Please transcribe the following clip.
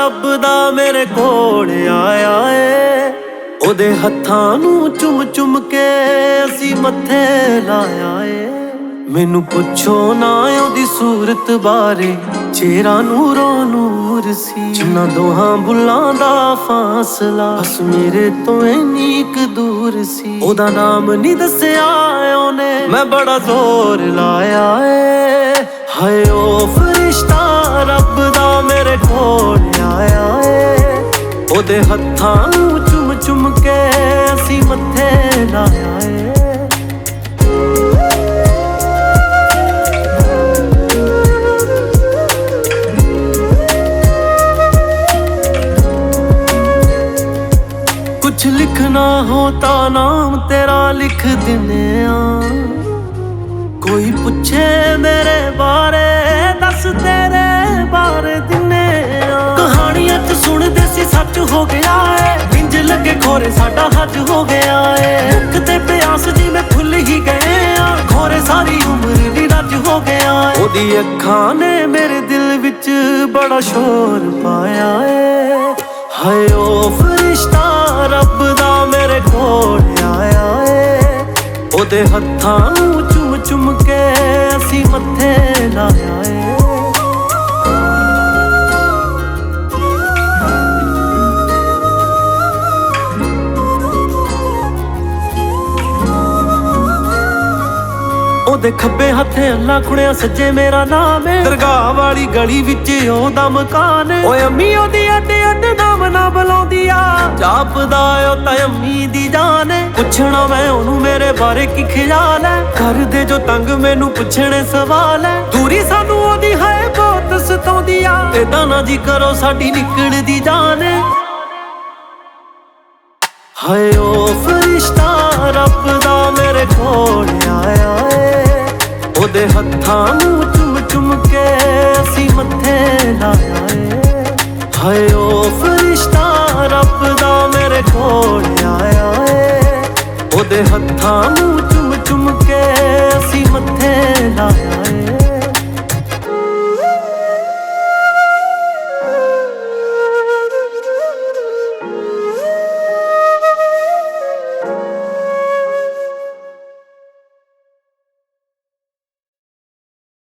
ਰੱਬ ਦਾ ਮੇਰੇ ਕੋਲ ਆਇਆ ਏ। ਉਹਦੇ ਹੱਥਾਂ ਨੂੰ ਚੁੰਮ ਚੁੰਮ ਕੇ ਅਸੀਂ ਮੱਥੇ ਲਾਇਆ ਏ। ਮੈਨੂੰ ਪੁੱਛੋ ਨਾ ਉਹਦੀ ਸੂਰਤ ਬਾਰੇ, ਚਿਹਰਾ ਨੂਰੋ ਨੂਰ ਸੀ। ਜਿੰਨਾ ਦੋਹਾਂ ਬੁੱਲਾਂ ਦਾ ਫਾਸਲਾ ਬਸ ਮੇਰੇ ਤੋਂ ਇੰਨੀ ਕੁ ਦੂਰ ਸੀ। ਉਹਦਾ ਨਾਮ ਨਹੀਂ ਦੱਸਿਆ ਉਹਨੇ, ਮੈਂ ਬੜਾ ਜ਼ੋਰ ਲਾਇਆ ਏ। ਹਾਏ ਉਹ ਫਰਿਸ਼ਤਾ ਰੱਬ ਦਾ ਮੇਰੇ ਕੋਲ ਆਇਆ ਏ। ਉਹਦੇ ਹੱਥਾਂ ਨੂੰ ਚੁੰਮ ਚੁੰਮ ਕੇ ਅਸੀਂ ਮੱਥੇ ਲਾਇਆ ਏ। कुछ लिखना होता नाम तेरा लिख दिने कोई पूछे मेरे बारे दस तेरे बारे दिने कहानियां च सुनदे सी सच हो गया है। इंज लगे खोरे साडा हज हो गया है। मुख ते प्यास जी में फुल ही गए खोरे सारी उम्र भी रज हो गया है। ओदी अखां ने मेरे दिल विच बड़ा शोर पाया है। हाय ओ फरिश्ता ਰੱਬ ਦਾ ਮੇਰੇ ਕੋਲ ਆਇਆ ਏ। ਉਹਦੇ ਹੱਥਾਂ ਨੂੰ ਚੁੰਮ ਚੁੰਮ ਕੇ ਅਸੀਂ ਮੱਥੇ ਲਾਇਆ ਏ। ਉਹਦੇ ਖੱਬੇ ਹੱਥੇ ਅੱਲਾ ਖੁਣਿਆ ਸੱਜੇ ਮੇਰਾ ਨਾਮ ਏ। ਦਰਗਾਹ ਵਾਲੀ ਗਲੀ ਵਿੱਚ ਉਹਦਾ ਮਕਾਨ ਏ। ਓਏ ਅੰਮੀ ਉਹਦੀ ਅੱਡ ਅੱਡ ਨਾਮ ਨਾ ਬੁਲਾਉਂਦੀ ਆ, ਜਾਪਦਾ ਉਹ ਤਾਂ ਅੰਮੀ ਦੀ ਜਾਨ ਏ। ਪੁੱਛਣਾ ਮੈਂ ਉਹਨੂੰ ਮੇਰੇ ਬਾਰੇ ਕੀ ਖਿਆਲ ਹੈ, ਕਰਦੇ ਜੋ ਤੰਗ ਮੈਨੂੰ ਪੁੱਛਣੇ ਸਵਾਲ ਹੈ। ਦੂਰੀ ਸਾਨੂੰ ਉਹਦੀ ਹੈ ਬਹੁਤ ਸਤਾਉਂਦੀ ਆ, ਏਦਾਂ ਨਾ ਜੀ ਕਰੋ ਸਾਡੀ ਨਿਕਲਦੀ ਜਾਨ ਏ। ਹਾਏ ਉਹ ਫਰਿਸ਼ਤਾ ਰੱਬ ਦਾ ਮੇਰੇ ਕੋਲ ਆਇਆ ਏ। ਉਹਦੇ ਹੱਥਾਂ ਨੂੰ ਚੁੰਮ ਚੁੰਮ ਕੇ ਅਸੀਂ ਮੱਥੇ ਲਾਇਆ ਏ। ਹਾਏ ਉਹ ਫਰਿਸ਼ਤਾ ਰੱਬ ਦਾ ਮੇਰੇ ਕੋਲ ਆਇਆ ਏ। ਉਹਦੇ ਹੱਥਾਂ ਨੂੰ